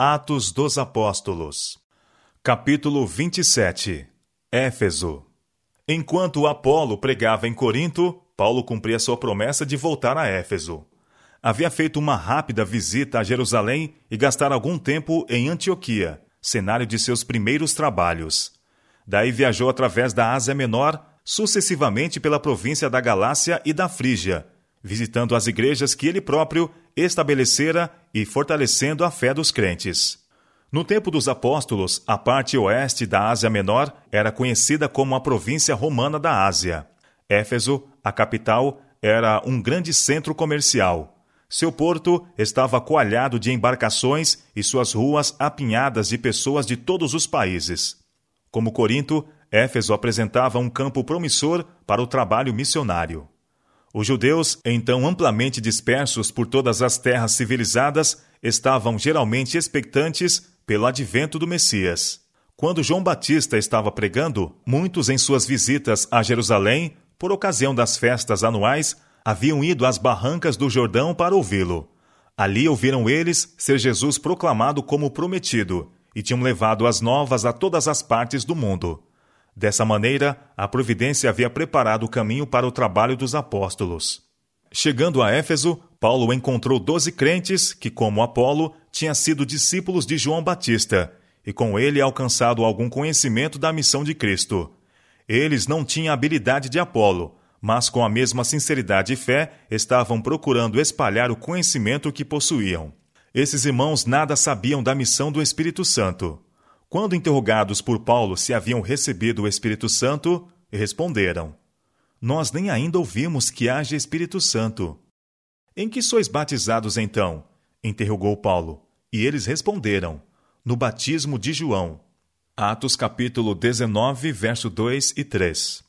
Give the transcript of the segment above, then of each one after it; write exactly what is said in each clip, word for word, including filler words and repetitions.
Atos dos Apóstolos. Capítulo vinte e sete. Éfeso. Enquanto Apolo pregava em Corinto, Paulo cumpria sua promessa de voltar a Éfeso. Havia feito uma rápida visita a Jerusalém e gastar algum tempo em Antioquia, cenário de seus primeiros trabalhos. Daí viajou através da Ásia Menor, sucessivamente pela província da Galácia e da Frígia, visitando as igrejas que ele próprio estabelecera e fortalecendo a fé dos crentes. No tempo dos apóstolos, a parte oeste da Ásia Menor era conhecida como a província romana da Ásia. Éfeso, a capital, era um grande centro comercial. Seu porto estava coalhado de embarcações e suas ruas apinhadas de pessoas de todos os países. Como Corinto, Éfeso apresentava um campo promissor para o trabalho missionário. Os judeus, então amplamente dispersos por todas as terras civilizadas, estavam geralmente expectantes pelo advento do Messias. Quando João Batista estava pregando, muitos em suas visitas a Jerusalém, por ocasião das festas anuais, haviam ido às barrancas do Jordão para ouvi-lo. Ali ouviram eles ser Jesus proclamado como prometido e tinham levado as novas a todas as partes do mundo. Dessa maneira, a providência havia preparado o caminho para o trabalho dos apóstolos. Chegando a Éfeso, Paulo encontrou doze crentes que, como Apolo, tinham sido discípulos de João Batista e com ele alcançado algum conhecimento da missão de Cristo. Eles não tinham a habilidade de Apolo, mas com a mesma sinceridade e fé estavam procurando espalhar o conhecimento que possuíam. Esses irmãos nada sabiam da missão do Espírito Santo. Quando interrogados por Paulo se haviam recebido o Espírito Santo, responderam: Nós nem ainda ouvimos que haja Espírito Santo. Em que sois batizados então? Interrogou Paulo. E eles responderam: No batismo de João. Atos capítulo dezenove, verso dois e três.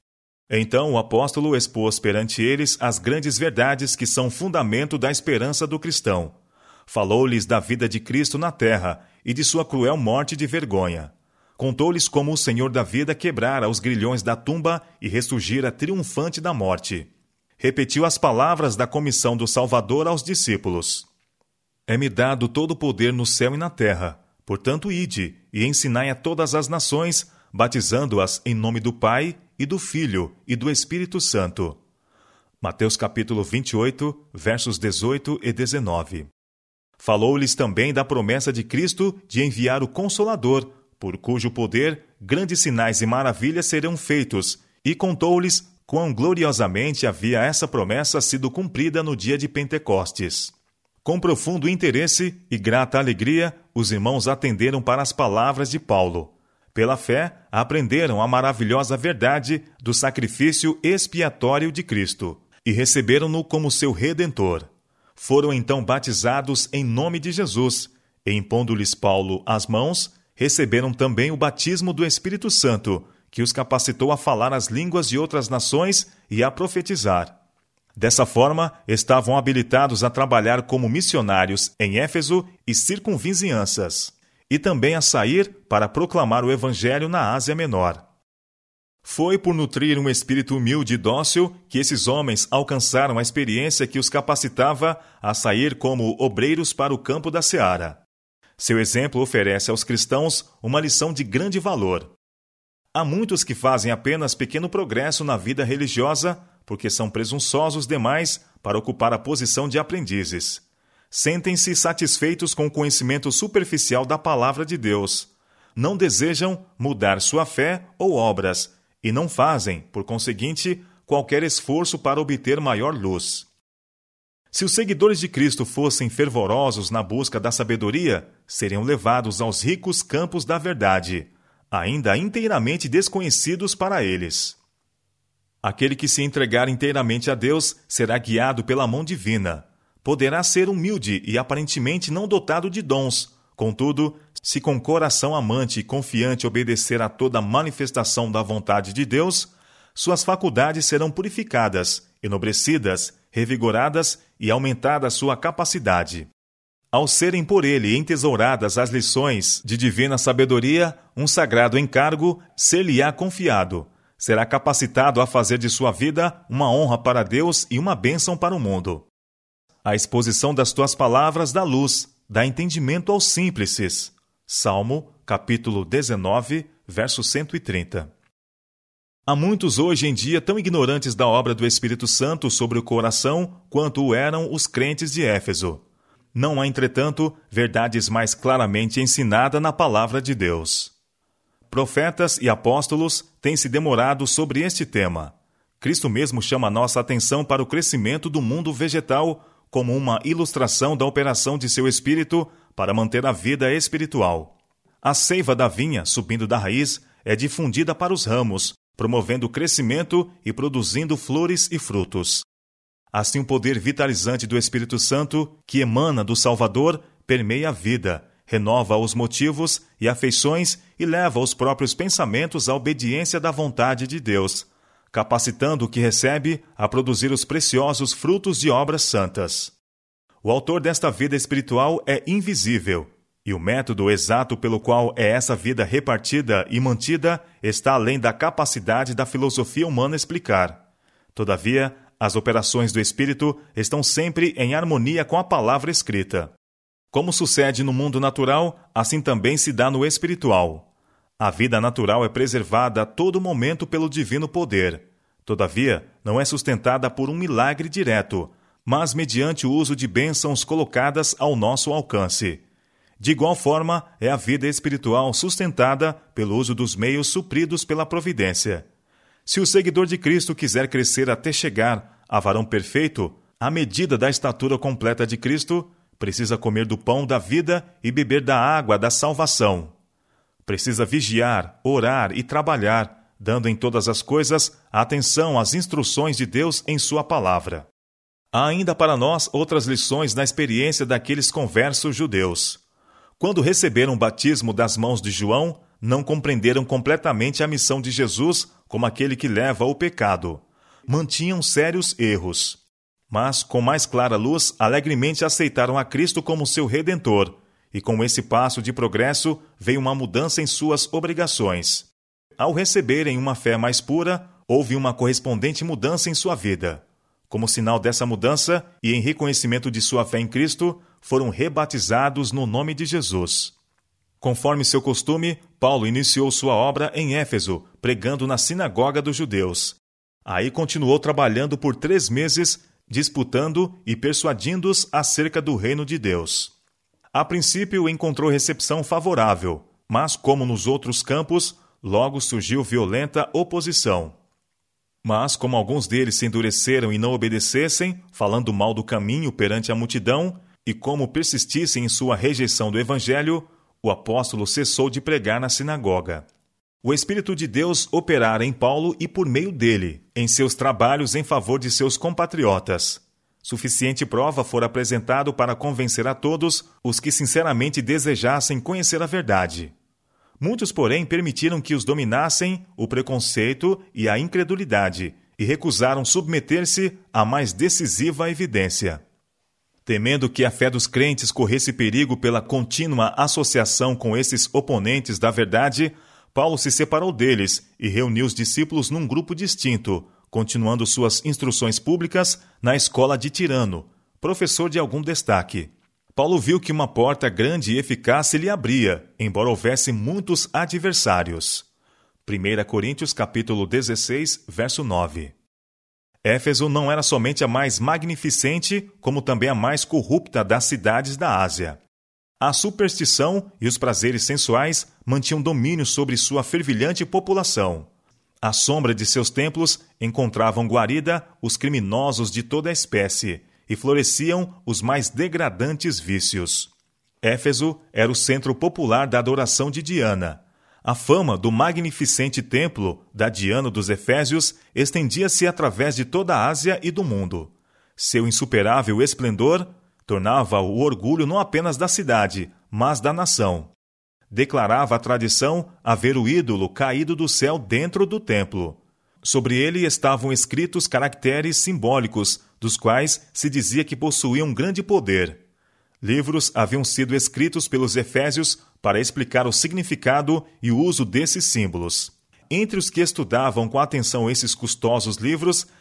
Então o apóstolo expôs perante eles as grandes verdades que são fundamento da esperança do cristão. Falou-lhes da vida de Cristo na terra e de sua cruel morte de vergonha. Contou-lhes como o Senhor da vida quebrara os grilhões da tumba e ressurgira triunfante da morte. Repetiu as palavras da comissão do Salvador aos discípulos: É-me dado todo o poder no céu e na terra. Portanto, ide e ensinai a todas as nações, batizando-as em nome do Pai e do Filho e do Espírito Santo. Mateus capítulo vinte e oito, versos dezoito e dezenove. Falou-lhes também da promessa de Cristo de enviar o Consolador, por cujo poder grandes sinais e maravilhas serão feitos, e contou-lhes quão gloriosamente havia essa promessa sido cumprida no dia de Pentecostes. Com profundo interesse e grata alegria, os irmãos atenderam para as palavras de Paulo. Pela fé, aprenderam a maravilhosa verdade do sacrifício expiatório de Cristo, e receberam-no como seu Redentor. Foram então batizados em nome de Jesus, e impondo-lhes Paulo as mãos, receberam também o batismo do Espírito Santo, que os capacitou a falar as línguas de outras nações e a profetizar. Dessa forma, estavam habilitados a trabalhar como missionários em Éfeso e circunvizinhanças, e também a sair para proclamar o Evangelho na Ásia Menor. Foi por nutrir um espírito humilde e dócil que esses homens alcançaram a experiência que os capacitava a sair como obreiros para o campo da seara. Seu exemplo oferece aos cristãos uma lição de grande valor. Há muitos que fazem apenas pequeno progresso na vida religiosa porque são presunçosos demais para ocupar a posição de aprendizes. Sentem-se satisfeitos com o conhecimento superficial da palavra de Deus. Não desejam mudar sua fé ou obras, e não fazem, por conseguinte, qualquer esforço para obter maior luz. Se os seguidores de Cristo fossem fervorosos na busca da sabedoria, seriam levados aos ricos campos da verdade, ainda inteiramente desconhecidos para eles. Aquele que se entregar inteiramente a Deus será guiado pela mão divina. Poderá ser humilde e aparentemente não dotado de dons, contudo, se com coração amante e confiante obedecer a toda manifestação da vontade de Deus, suas faculdades serão purificadas, enobrecidas, revigoradas e aumentada sua capacidade. Ao serem por ele entesouradas as lições de divina sabedoria, um sagrado encargo ser-lhe-á confiado. Será capacitado a fazer de sua vida uma honra para Deus e uma bênção para o mundo. A exposição das tuas palavras dá luz, dá entendimento aos simples. Salmo, capítulo dezenove, verso cento e trinta. Há muitos hoje em dia tão ignorantes da obra do Espírito Santo sobre o coração quanto o eram os crentes de Éfeso. Não há, entretanto, verdades mais claramente ensinadas na palavra de Deus. Profetas e apóstolos têm se demorado sobre este tema. Cristo mesmo chama nossa atenção para o crescimento do mundo vegetal como uma ilustração da operação de seu Espírito para manter a vida espiritual. A seiva da vinha, subindo da raiz, é difundida para os ramos, promovendo o crescimento e produzindo flores e frutos. Assim, o poder vitalizante do Espírito Santo, que emana do Salvador, permeia a vida, renova os motivos e afeições e leva os próprios pensamentos à obediência da vontade de Deus, capacitando o que recebe a produzir os preciosos frutos de obras santas. O autor desta vida espiritual é invisível, e o método exato pelo qual é essa vida repartida e mantida está além da capacidade da filosofia humana explicar. Todavia, as operações do Espírito estão sempre em harmonia com a palavra escrita. Como sucede no mundo natural, assim também se dá no espiritual. A vida natural é preservada a todo momento pelo divino poder. Todavia, não é sustentada por um milagre direto, mas mediante o uso de bênçãos colocadas ao nosso alcance. De igual forma, é a vida espiritual sustentada pelo uso dos meios supridos pela providência. Se o seguidor de Cristo quiser crescer até chegar a varão perfeito, à medida da estatura completa de Cristo, precisa comer do pão da vida e beber da água da salvação. Precisa vigiar, orar e trabalhar, dando em todas as coisas atenção às instruções de Deus em sua palavra. Há ainda para nós outras lições na experiência daqueles conversos judeus. Quando receberam o batismo das mãos de João, não compreenderam completamente a missão de Jesus como aquele que leva o pecado. Mantinham sérios erros. Mas, com mais clara luz, alegremente aceitaram a Cristo como seu Redentor, e com esse passo de progresso veio uma mudança em suas obrigações. Ao receberem uma fé mais pura, houve uma correspondente mudança em sua vida. Como sinal dessa mudança, e em reconhecimento de sua fé em Cristo, foram rebatizados no nome de Jesus. Conforme seu costume, Paulo iniciou sua obra em Éfeso, pregando na sinagoga dos judeus. Aí continuou trabalhando por três meses, disputando e persuadindo-os acerca do reino de Deus. A princípio encontrou recepção favorável, mas, como nos outros campos, logo surgiu violenta oposição. Mas, como alguns deles se endureceram e não obedecessem, falando mal do caminho perante a multidão, e como persistissem em sua rejeição do Evangelho, o apóstolo cessou de pregar na sinagoga. O Espírito de Deus operara em Paulo e por meio dele, em seus trabalhos em favor de seus compatriotas. Suficiente prova fora apresentado para convencer a todos os que sinceramente desejassem conhecer a verdade. Muitos, porém, permitiram que os dominassem o preconceito e a incredulidade, e recusaram submeter-se à mais decisiva evidência. Temendo que a fé dos crentes corresse perigo pela contínua associação com esses oponentes da verdade, Paulo se separou deles e reuniu os discípulos num grupo distinto, continuando suas instruções públicas na escola de Tirano, professor de algum destaque. Paulo viu que uma porta grande e eficaz se lhe abria, embora houvesse muitos adversários. primeira Coríntios capítulo dezesseis, verso nove. Éfeso não era somente a mais magnificente, como também a mais corrupta das cidades da Ásia. A superstição e os prazeres sensuais mantinham domínio sobre sua fervilhante população. À sombra de seus templos encontravam guarida os criminosos de toda a espécie, e floresciam os mais degradantes vícios. Éfeso era o centro popular da adoração de Diana. A fama do magnificente templo da Diana dos Efésios estendia-se através de toda a Ásia e do mundo. Seu insuperável esplendor tornava o orgulho não apenas da cidade, mas da nação. Declarava a tradição haver o ídolo caído do céu dentro do templo. Sobre ele estavam escritos caracteres simbólicos, dos quais se dizia que possuíam grande poder. Livros haviam sido escritos pelos efésios para explicar o significado e o uso desses símbolos. Entre os que estudavam com atenção esses custosos livros,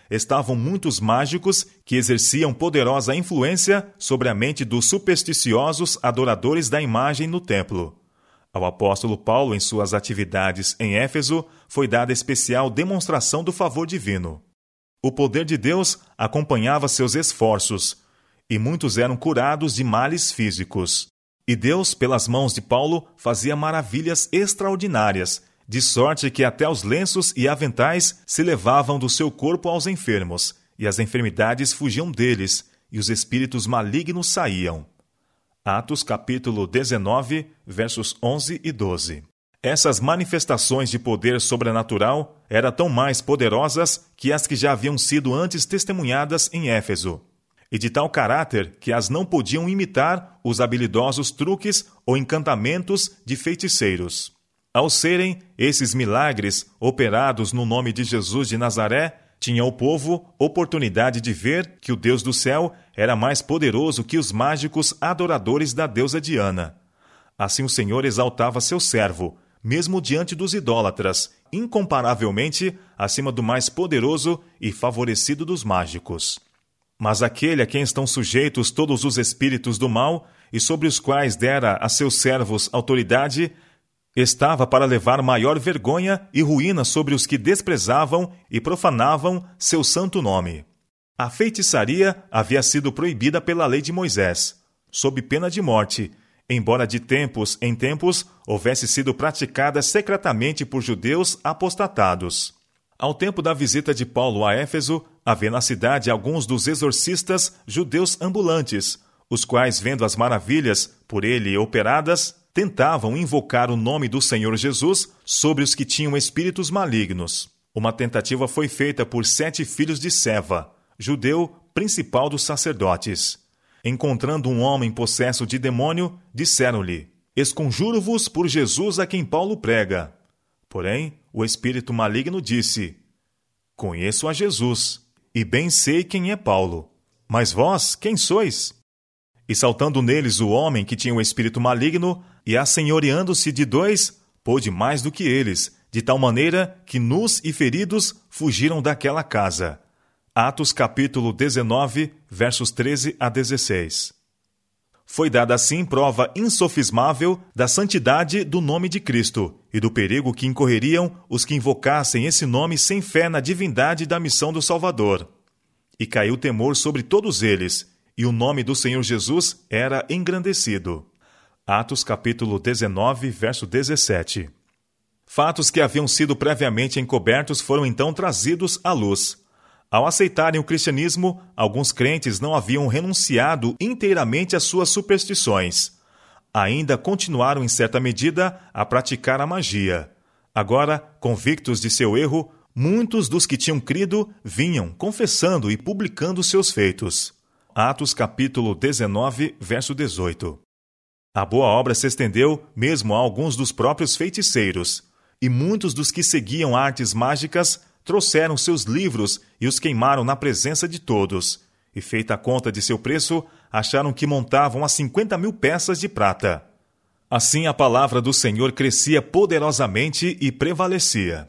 estavam muitos mágicos que exerciam poderosa influência sobre a mente dos supersticiosos adoradores da imagem no templo. Ao apóstolo Paulo, em suas atividades em Éfeso, foi dada especial demonstração do favor divino. O poder de Deus acompanhava seus esforços, e muitos eram curados de males físicos. E Deus, pelas mãos de Paulo, fazia maravilhas extraordinárias, de sorte que até os lenços e aventais se levavam do seu corpo aos enfermos, e as enfermidades fugiam deles, e os espíritos malignos saíam. Atos capítulo dezenove, versos onze e doze. Essas manifestações de poder sobrenatural eram tão mais poderosas que as que já haviam sido antes testemunhadas em Éfeso, e de tal caráter que as não podiam imitar os habilidosos truques ou encantamentos de feiticeiros. Ao serem esses milagres operados no nome de Jesus de Nazaré, tinha o povo oportunidade de ver que o Deus do céu era mais poderoso que os mágicos adoradores da deusa Diana. Assim o Senhor exaltava seu servo, mesmo diante dos idólatras, incomparavelmente acima do mais poderoso e favorecido dos mágicos. Mas aquele a quem estão sujeitos todos os espíritos do mal, e sobre os quais dera a seus servos autoridade, estava para levar maior vergonha e ruína sobre os que desprezavam e profanavam seu santo nome. A feitiçaria havia sido proibida pela lei de Moisés, sob pena de morte, embora de tempos em tempos houvesse sido praticada secretamente por judeus apostatados. Ao tempo da visita de Paulo a Éfeso, havia na cidade alguns dos exorcistas judeus ambulantes, os quais, vendo as maravilhas por ele operadas, tentavam invocar o nome do Senhor Jesus sobre os que tinham espíritos malignos. Uma tentativa foi feita por sete filhos de Seva, judeu principal dos sacerdotes. Encontrando um homem possesso de demônio, disseram-lhe: "Esconjuro-vos por Jesus a quem Paulo prega." Porém, o espírito maligno disse: "Conheço a Jesus, e bem sei quem é Paulo. Mas vós, quem sois?" E saltando neles o homem que tinha o espírito maligno, e assenhoreando-se de dois, pôde mais do que eles, de tal maneira que nus e feridos fugiram daquela casa. Atos capítulo dezenove, versos treze a dezesseis. Foi dada assim prova insofismável da santidade do nome de Cristo e do perigo que incorreriam os que invocassem esse nome sem fé na divindade da missão do Salvador. E caiu temor sobre todos eles, e o nome do Senhor Jesus era engrandecido. Atos capítulo dezenove, verso dezessete. Fatos que haviam sido previamente encobertos foram então trazidos à luz. Ao aceitarem o cristianismo, alguns crentes não haviam renunciado inteiramente às suas superstições. Ainda continuaram em certa medida a praticar a magia. Agora, convictos de seu erro, muitos dos que tinham crido vinham confessando e publicando seus feitos. Atos capítulo dezenove, verso dezoito. A boa obra se estendeu mesmo a alguns dos próprios feiticeiros, e muitos dos que seguiam artes mágicas trouxeram seus livros e os queimaram na presença de todos, e feita a conta de seu preço, acharam que montavam a cinquenta mil peças de prata. Assim a palavra do Senhor crescia poderosamente e prevalecia.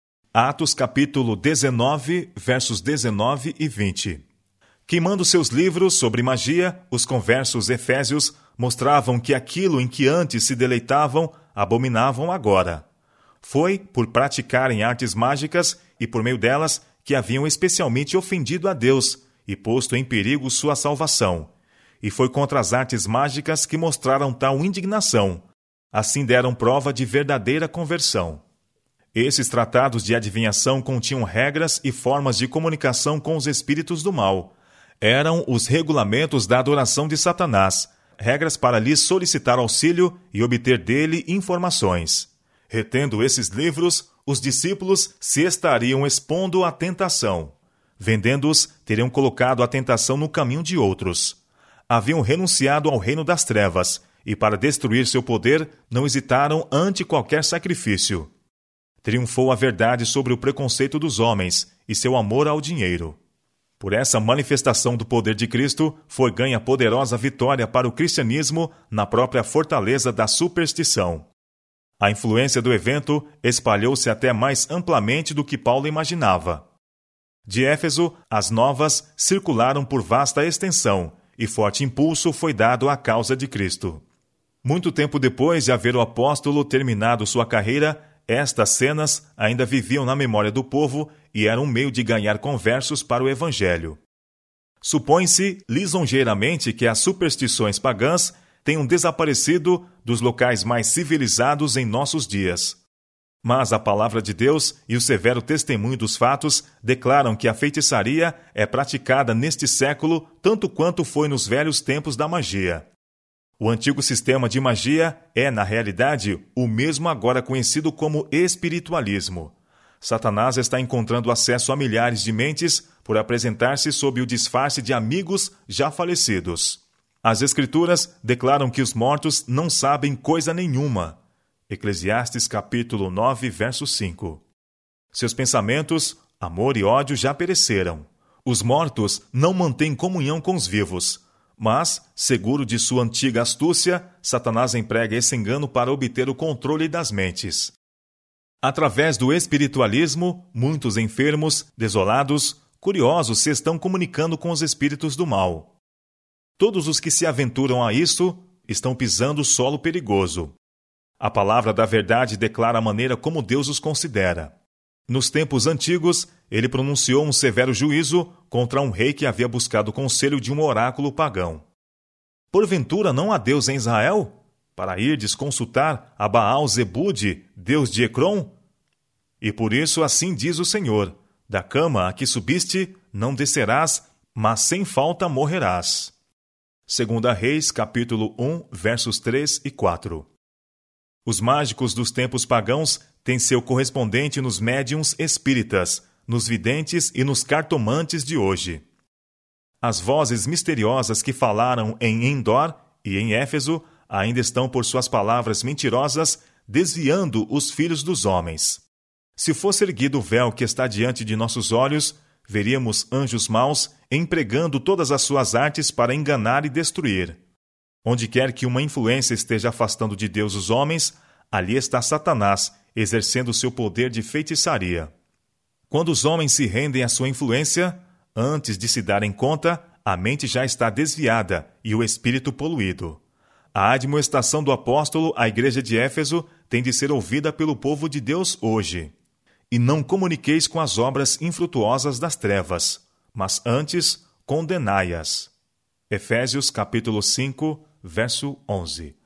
Atos capítulo dezenove, versos dezenove e vinte. Queimando seus livros sobre magia, os conversos efésios mostravam que aquilo em que antes se deleitavam, abominavam agora. Foi por praticarem artes mágicas e por meio delas que haviam especialmente ofendido a Deus e posto em perigo sua salvação. E foi contra as artes mágicas que mostraram tal indignação. Assim deram prova de verdadeira conversão. Esses tratados de adivinhação continham regras e formas de comunicação com os espíritos do mal. Eram os regulamentos da adoração de Satanás, regras para lhe solicitar auxílio e obter dele informações. Retendo esses livros, os discípulos se estariam expondo à tentação. Vendendo-os, teriam colocado a tentação no caminho de outros. Haviam renunciado ao reino das trevas, e para destruir seu poder, não hesitaram ante qualquer sacrifício. Triunfou a verdade sobre o preconceito dos homens e seu amor ao dinheiro. Por essa manifestação do poder de Cristo, foi ganha poderosa vitória para o cristianismo na própria fortaleza da superstição. A influência do evento espalhou-se até mais amplamente do que Paulo imaginava. De Éfeso, as novas circularam por vasta extensão, e forte impulso foi dado à causa de Cristo. Muito tempo depois de haver o apóstolo terminado sua carreira, estas cenas ainda viviam na memória do povo e eram um meio de ganhar conversos para o Evangelho. Supõe-se lisonjeiramente que as superstições pagãs tenham desaparecido dos locais mais civilizados em nossos dias. Mas a palavra de Deus e o severo testemunho dos fatos declaram que a feitiçaria é praticada neste século tanto quanto foi nos velhos tempos da magia. O antigo sistema de magia é, na realidade, o mesmo agora conhecido como espiritualismo. Satanás está encontrando acesso a milhares de mentes por apresentar-se sob o disfarce de amigos já falecidos. As Escrituras declaram que os mortos não sabem coisa nenhuma. Eclesiastes capítulo nove, verso cinco. Seus pensamentos, amor e ódio já pereceram. Os mortos não mantêm comunhão com os vivos. Mas, seguro de sua antiga astúcia, Satanás emprega esse engano para obter o controle das mentes. Através do espiritualismo, muitos enfermos, desolados, curiosos se estão comunicando com os espíritos do mal. Todos os que se aventuram a isso estão pisando solo perigoso. A palavra da verdade declara a maneira como Deus os considera. Nos tempos antigos, ele pronunciou um severo juízo contra um rei que havia buscado o conselho de um oráculo pagão. Porventura não há Deus em Israel? Para irdes consultar a Baal-Zebude, Deus de Ecrom? E por isso assim diz o Senhor: da cama a que subiste, não descerás, mas sem falta morrerás. Segunda Reis, capítulo um, versos três e quatro. Os mágicos dos tempos pagãos têm seu correspondente nos médiuns espíritas, nos videntes e nos cartomantes de hoje. As vozes misteriosas que falaram em Endor e em Éfeso ainda estão por suas palavras mentirosas desviando os filhos dos homens. Se fosse erguido o véu que está diante de nossos olhos, veríamos anjos maus empregando todas as suas artes para enganar e destruir. Onde quer que uma influência esteja afastando de Deus os homens, ali está Satanás, exercendo seu poder de feitiçaria. Quando os homens se rendem à sua influência, antes de se darem conta, a mente já está desviada e o espírito poluído. A admoestação do apóstolo à igreja de Éfeso tem de ser ouvida pelo povo de Deus hoje. E não comuniqueis com as obras infrutuosas das trevas, mas antes condenai-as. Efésios capítulo cinco, verso onze.